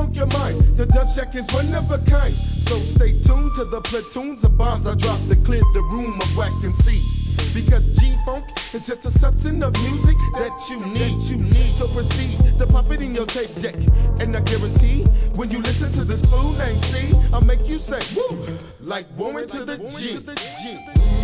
G-Funk your mind. The Dub Shack is one of a kind. So stay tuned to the platoons of bombs I drop to clear the room of whack MCs. Because G-Funk is just a substance of music that you need. So proceed to pop it in your tape deck. And I guarantee, when you listen to this fool named C, I'll make you say, woo, like Warren to the G.